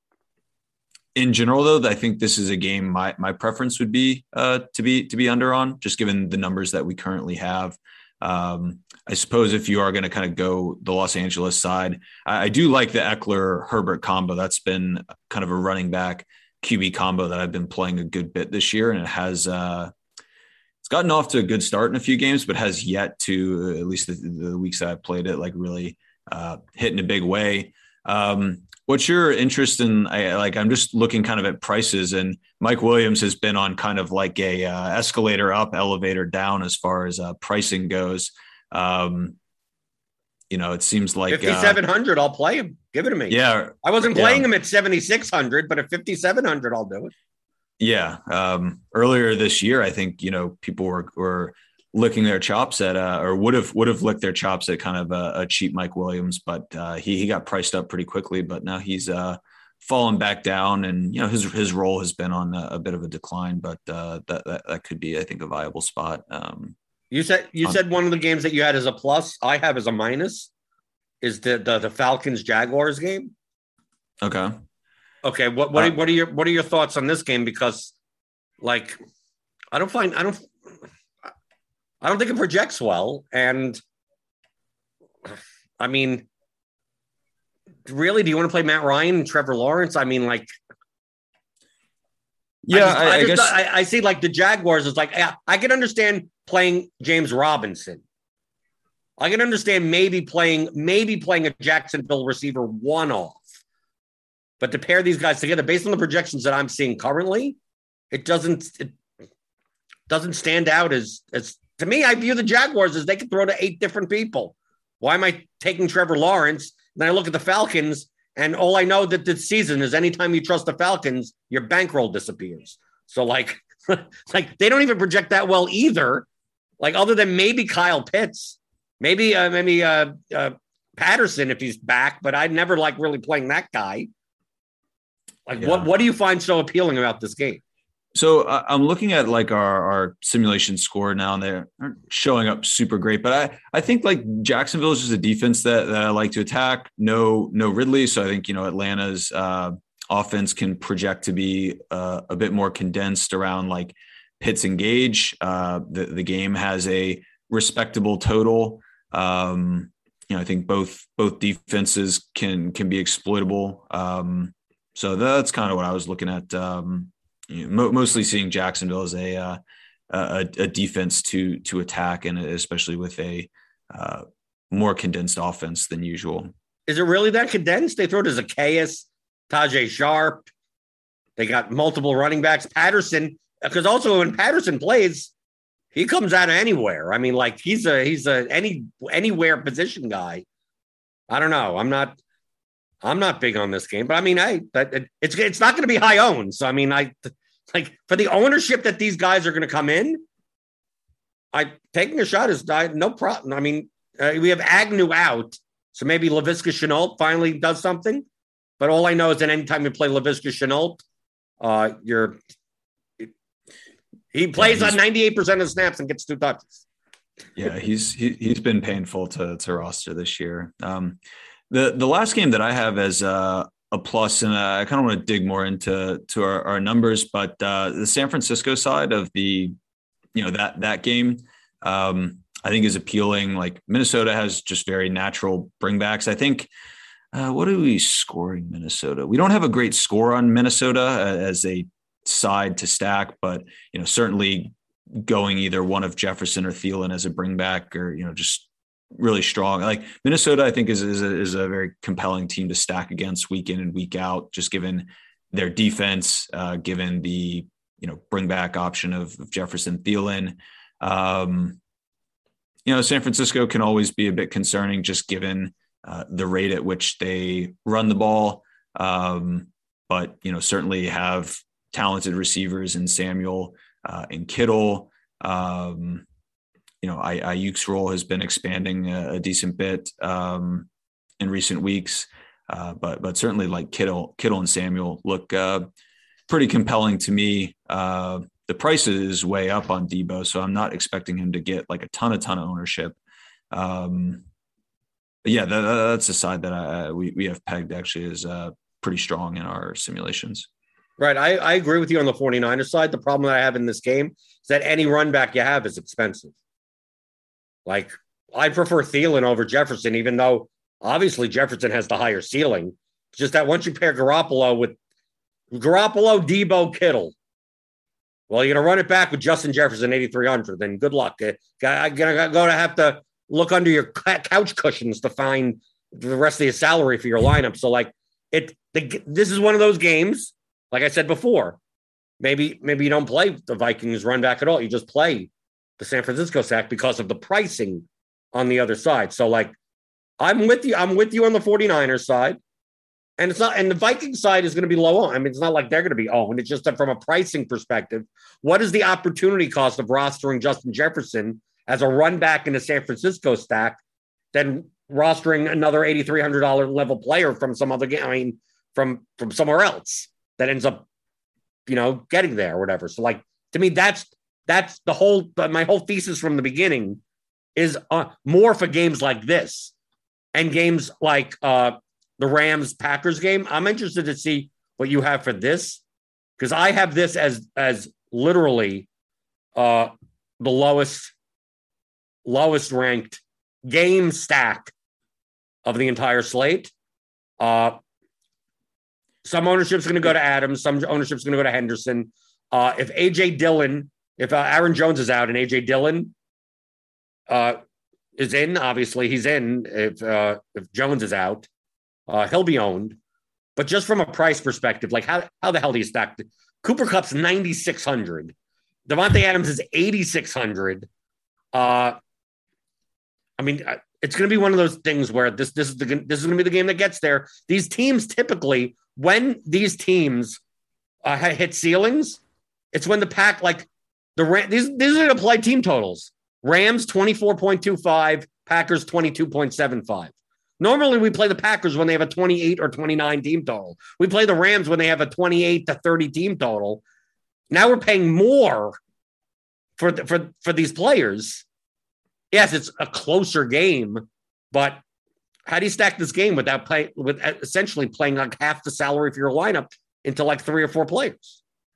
Speaker 5: in general, though, I think this is a game my my preference would be uh, to be to be under on, just given the numbers that we currently have. Um, I suppose if you are going to kind of go the Los Angeles side, I, I do like the Eckler Herbert combo. That's been kind of a running back Q B combo that I've been playing a good bit this year, and it has uh, it's gotten off to a good start in a few games, but has yet to, at least the, the weeks that I've played it, like really uh, hit in a big way. Um, what's your interest in? I, like I'm just looking kind of at prices, and Mike Williams has been on kind of like a uh, escalator up, elevator down as far as uh, pricing goes. Um, you know, it seems like
Speaker 7: fifty-seven hundred. Uh, I'll play him. Give it to me.
Speaker 5: Yeah,
Speaker 7: I wasn't playing
Speaker 5: yeah.
Speaker 7: him at seventy-six hundred, but at fifty-seven hundred, I'll do it.
Speaker 5: Yeah. Um, earlier this year, I think, you know, people were, were licking their chops at, uh, or would have, would have licked their chops at kind of a, a cheap Mike Williams, but uh, he, he got priced up pretty quickly, but now he's uh, fallen back down, and, you know, his, his role has been on a, a bit of a decline, but uh, that, that, that could be, I think, a viable spot. Um,
Speaker 7: you said, you on, said one of the games that you had as a plus, I have as a minus is the, the, the Falcons Jaguars game.
Speaker 5: Okay.
Speaker 7: Okay, what what
Speaker 5: uh,
Speaker 7: are, what are your what are your thoughts on this game? Because, like, I don't find I don't I don't think it projects well, and I mean, really, do you want to play Matt Ryan and Trevor Lawrence? I mean, like,
Speaker 5: yeah,
Speaker 7: I, just,
Speaker 5: I,
Speaker 7: I,
Speaker 5: I
Speaker 7: just,
Speaker 5: guess
Speaker 7: I, I see like the Jaguars is like I, I can understand playing James Robinson. I can understand maybe playing maybe playing a Jacksonville receiver one off. But to pair these guys together, based on the projections that I'm seeing currently, it doesn't it doesn't stand out as as to me. I view the Jaguars as they can throw to eight different people. Why am I taking Trevor Lawrence? Then I look at the Falcons, and all I know that this season is anytime you trust the Falcons, your bankroll disappears. So like, like they don't even project that well either. Like other than maybe Kyle Pitts, maybe uh, maybe uh, uh, Patterson if he's back, but I never like really playing that guy. Like, yeah. what, what do you find so appealing about this game?
Speaker 5: So uh, I'm looking at like our, our simulation score now, and they aren't showing up super great, but I, I think like Jacksonville is just a defense that, that I like to attack. No, no Ridley. So I think, you know, Atlanta's uh, offense can project to be uh, a bit more condensed around like Pitts and Gage. Uh, the, the game has a respectable total. Um, you know, I think both, both defenses can, can be exploitable. Um, So that's kind of what I was looking at. Um, you know, mo- mostly seeing Jacksonville as a, uh, a a defense to to attack, and especially with a uh, more condensed offense than usual.
Speaker 7: Is it really that condensed? They throw to Zacchaeus, Tajay Sharp. They got multiple running backs. Patterson, because also when Patterson plays, he comes out of anywhere. I mean, like he's a he's a any anywhere position guy. I don't know. I'm not. I'm not big on this game, but I mean, I that it's it's not going to be high owned. So I mean, I like for the ownership that these guys are going to come in. I taking a shot is no problem. I mean, uh, we have Agnew out, so maybe Laviska Shenault finally does something. But all I know is that anytime you play Laviska Shenault, uh, you're he plays yeah, on ninety-eight percent of snaps and gets two touches.
Speaker 5: Yeah, he's he, he's been painful to to roster this year. Um, The the last game that I have as uh, a plus, and uh, I kind of want to dig more into to our, our numbers, but uh, the San Francisco side of the, you know, that that game, um, I think is appealing. Like Minnesota has just very natural bringbacks. I think, uh, what are we scoring Minnesota? We don't have a great score on Minnesota as a side to stack, but, you know, certainly going either one of Jefferson or Thielen as a bringback, or, you know, just really strong. Like Minnesota, I think is, is a, is a very compelling team to stack against week in and week out, just given their defense, uh, given the, you know, bring back option of, of Jefferson Thielen. Um, you know, San Francisco can always be a bit concerning just given uh, the rate at which they run the ball. Um, but, you know, certainly have talented receivers in Samuel uh, and Kittle. Um, you know, Ayuk's role has been expanding a, a decent bit um, in recent weeks, uh, but but certainly like Kittle, Kittle and Samuel look uh, pretty compelling to me. Uh, the price is way up on Debo, so I'm not expecting him to get like a ton, a ton of ownership. Um, but yeah, that, that's a side that I, we we have pegged actually is uh, pretty strong in our simulations.
Speaker 7: Right. I, I agree with you on the 49ers side. The problem that I have in this game is that any run back you have is expensive. Like, I prefer Thielen over Jefferson, even though obviously Jefferson has the higher ceiling. It's just that once you pair Garoppolo with Garoppolo, Debo, Kittle, well, you're going to run it back with Justin Jefferson, eighty-three hundred, then good luck. I'm going to have to look under your couch cushions to find the rest of your salary for your lineup. So, like, it, the, this is one of those games, like I said before, maybe maybe you don't play the Vikings run back at all. You just play the San Francisco sack because of the pricing on the other side. So, like, I'm with you. I'm with you on the 49ers side. And it's not, and the Vikings side is going to be low on. I mean, it's not like they're going to be owned. It's just that from a pricing perspective, what is the opportunity cost of rostering Justin Jefferson as a run back in the San Francisco stack than rostering another eighty-three hundred dollars level player from some other game? I mean, from, from somewhere else that ends up, you know, getting there or whatever. So, like, to me, that's, That's the whole, my whole thesis from the beginning is uh, more for games like this and games like uh, the Rams-Packers game. I'm interested to see what you have for this, because I have this as as literally uh, the lowest, lowest ranked game stack of the entire slate. Uh, some ownership's going to go to Adams. Some ownership's going to go to Henderson. Uh, if A J Dillon If uh, Aaron Jones is out and A J Dillon uh, is in, obviously he's in. If uh, if Jones is out, uh, he'll be owned. But just from a price perspective, like how how the hell do you stack? Cooper Kupp's ninety-six hundred. Devontae Adams is eighty-six hundred. Uh, I mean, it's going to be one of those things where this this is the this is going to be the game that gets there. These teams typically, when these teams uh, hit ceilings, it's when the pack like. The Ram, these, these are going to play team totals. Rams twenty-four point two five, Packers twenty-two point seven five. Normally we play the Packers when they have a twenty-eight or twenty-nine team total. We play the Rams when they have a twenty-eight to thirty team total. Now we're paying more for, the, for, for these players. Yes, it's a closer game, but how do you stack this game without play, with essentially playing like half the salary for your lineup into like three or four players?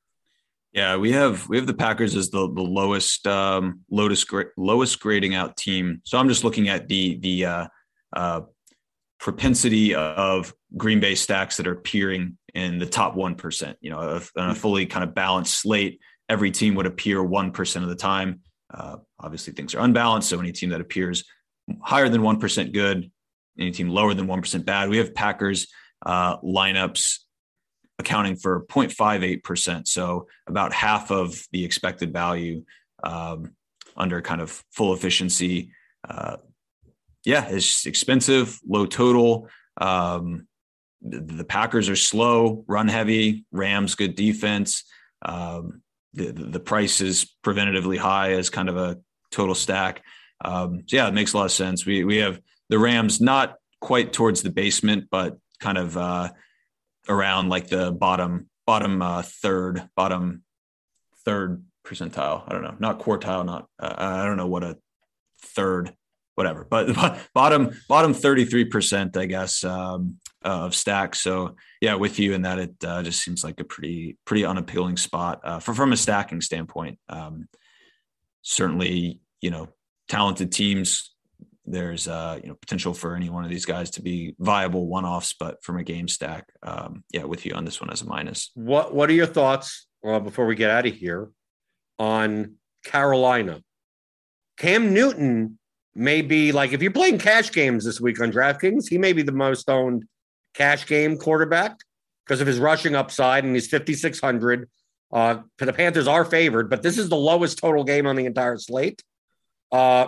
Speaker 5: Yeah, we have we have the Packers as the the lowest um, lowest lowest grading out team. So I'm just looking at the the uh, uh, propensity of Green Bay stacks that are appearing in the top one percent. You know, on a fully kind of balanced slate, every team would appear one percent of the time. Uh, obviously, things are unbalanced, so any team that appears higher than one percent good, any team lower than one percent bad. We have Packers uh, lineups accounting for zero point five eight percent. So about half of the expected value um, under kind of full efficiency. Uh, yeah, it's expensive, low total. Um, the, the Packers are slow, run heavy, Rams, good defense. Um, the, the price is preventatively high as kind of a total stack. Um, so yeah, it makes a lot of sense. We, we have the Rams not quite towards the basement, but kind of uh, around like the bottom, bottom uh, third, bottom third percentile. I don't know, not quartile, not, uh, I don't know what a third, whatever, but bottom, bottom thirty-three percent, I guess, um, uh, of stacks. So yeah, with you in that, it uh, just seems like a pretty, pretty unappealing spot uh, for, from a stacking standpoint. Um, certainly, you know, talented teams, there's uh, you know, potential for any one of these guys to be viable one-offs, but from a game stack, um, yeah, with you on this one as a minus.
Speaker 7: What What are your thoughts uh, before we get out of here on Carolina? Cam Newton maybe like if you're playing cash games this week on DraftKings, he may be the most owned cash game quarterback because of his rushing upside, and he's fifty-six hundred. Uh, the Panthers are favored, but this is the lowest total game on the entire slate. Uh,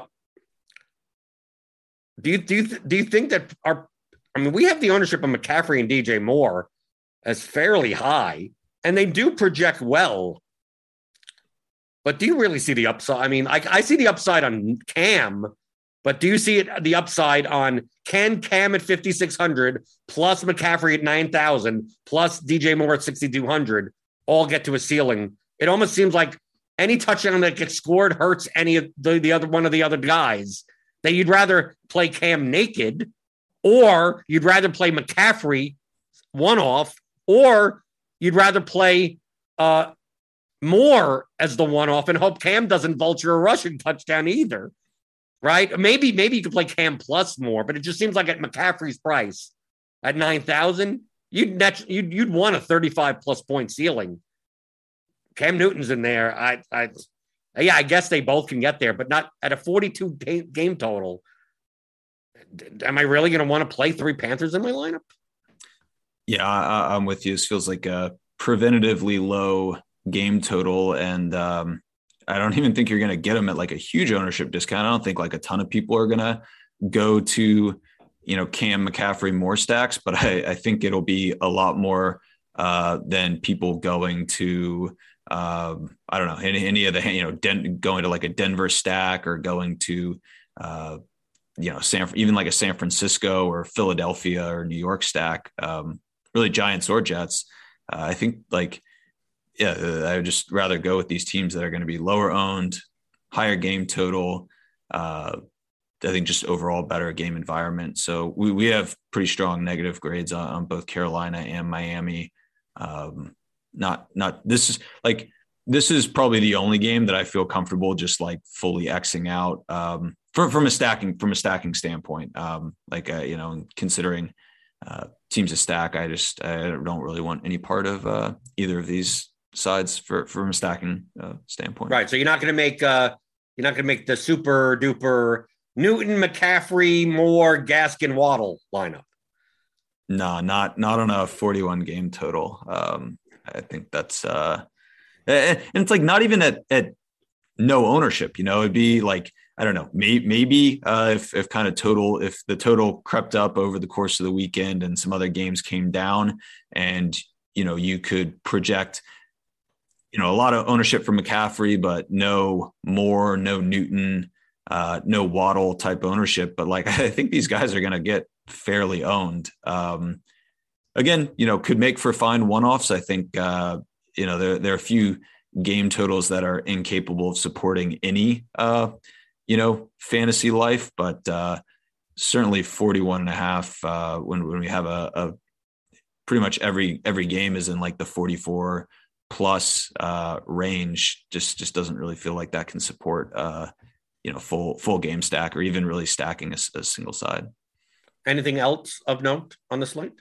Speaker 7: do you do you do you think that our? I mean, we have the ownership of McCaffrey and D J Moore as fairly high, and they do project well. But do you really see the upside? I mean, I, I see the upside on Cam, but do you see it the upside on can Cam at fifty-six hundred plus McCaffrey at nine thousand plus D J Moore at sixty-two hundred all get to a ceiling? It almost seems like any touchdown that gets scored hurts any of the, the other one of the other guys. That you'd rather play Cam naked, or you'd rather play McCaffrey one off, or you'd rather play uh, Moore as the one off and hope Cam doesn't vulture a rushing touchdown either. Right? Maybe maybe you could play Cam plus Moore, but it just seems like at McCaffrey's price at nine thousand, you'd net, you'd you'd want a thirty-five plus point ceiling. Cam Newton's in there. I I yeah, I guess they both can get there, but not at a forty-two game, game total. Am I really going to want to play three Panthers in my lineup?
Speaker 5: Yeah, I, I'm with you. This feels like a preventatively low game total, and um, I don't even think you're going to get them at like a huge ownership discount. I don't think like a ton of people are going to go to, you know, Cam McCaffrey more stacks, but I, I think it'll be a lot more uh, than people going to, um, I don't know, any, any of the, you know, Den- going to like a Denver stack or going to, uh, you know, San, even like a San Francisco or Philadelphia or New York stack, um, really Giants or Jets. Uh, I think like, yeah, I would just rather go with these teams that are going to be lower owned, higher game total. Uh, I think just overall better game environment. So we, we have pretty strong negative grades on, on both Carolina and Miami. Um, not, not, this is like, this is probably the only game that I feel comfortable just like fully Xing out um, from, from a stacking, from a stacking standpoint. Um, like, uh, you know, considering uh, teams to stack, I just, I don't really want any part of uh, either of these sides for, from a stacking uh, standpoint.
Speaker 7: Right. So you're not going to make, uh, you're not going to make the super duper Newton, McCaffrey, Moore, Gaskin, Waddle lineup.
Speaker 5: No, not not on a forty-one game total. Um, I think that's uh, and it's like not even at at no ownership. You know, it'd be like I don't know, maybe maybe uh, if if kind of total if the total crept up over the course of the weekend and some other games came down, and you know you could project, you know, a lot of ownership for McCaffrey, but no Moore, no Newton. Uh, no Waddle type ownership, but like I think these guys are going to get fairly owned. Um, again, you know, could make for fine one-offs. I think uh, you know there there are a few game totals that are incapable of supporting any uh, you know fantasy life, but uh, certainly forty-one and a half uh, when when we have a, a pretty much every every game is in like the forty-four plus uh, range. Just just doesn't really feel like that can support. Uh, you know, full, full game stack or even really stacking a, a single side.
Speaker 7: Anything else of note on the slate?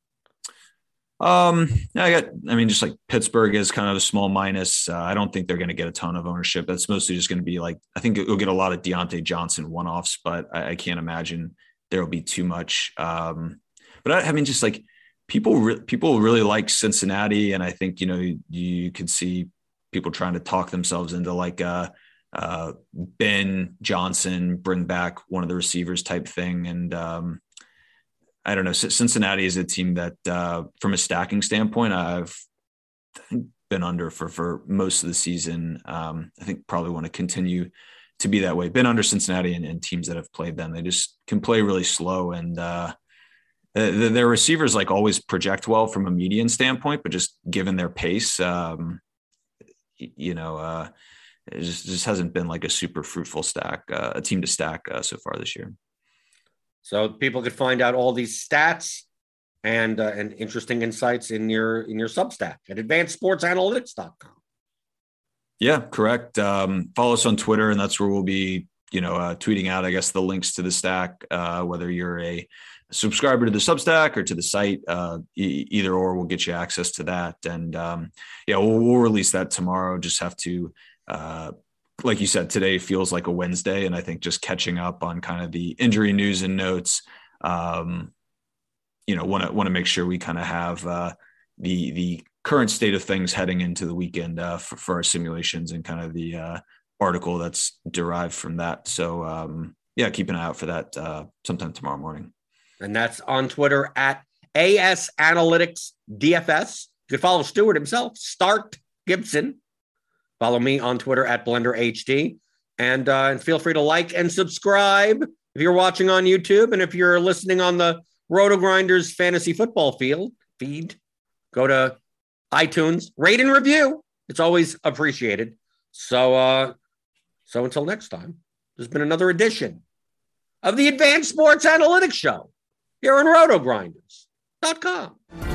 Speaker 5: Um, I got, I mean, just like Pittsburgh is kind of a small minus. Uh, I don't think they're going to get a ton of ownership. That's mostly just going to be like, I think it'll get a lot of Deontay Johnson one-offs, but I, I can't imagine there'll be too much. Um, but I, I mean, just like people, re- people really like Cincinnati. And I think, you know, you, you could see people trying to talk themselves into like, uh, uh, Ben Johnson, bring back one of the receivers type thing. And um, I don't know, Cincinnati is a team that uh, from a stacking standpoint, I've been under for, for most of the season. Um, I think probably want to continue to be that way. Been under Cincinnati and, and teams that have played them. They just can play really slow. And uh, their receivers like always project well from a median standpoint, but just given their pace, um, you know, uh, it just, just hasn't been like a super fruitful stack, uh, a team to stack uh, so far this year.
Speaker 7: So people could find out all these stats and uh, and interesting insights in your in your Substack at advanced sports analytics dot com.
Speaker 5: Yeah, correct. Um, follow us on Twitter, and that's where we'll be, you know, uh, tweeting out, I guess, the links to the stack, uh, whether you're a subscriber to the Substack or to the site, uh, e- either or will get you access to that. And um, yeah, we'll, we'll release that tomorrow. Just have to Uh, like you said, today feels like a Wednesday, and I think just catching up on kind of the injury news and notes, um, you know, want to want to make sure we kind of have uh, the the current state of things heading into the weekend uh, for, for our simulations and kind of the uh, article that's derived from that. So um, yeah, keep an eye out for that uh, sometime tomorrow morning.
Speaker 7: And that's on Twitter at A S Analytics D F S. You can follow Stuart himself, Start Gibson. Follow me on Twitter at Blender H D. And, uh, and feel free to like and subscribe if you're watching on YouTube. And if you're listening on the Roto Grinders fantasy football field feed, go to iTunes, rate and review. It's always appreciated. So, uh, so until next time, there's been another edition of the Advanced Sports Analytics Show here on roto grinders dot com.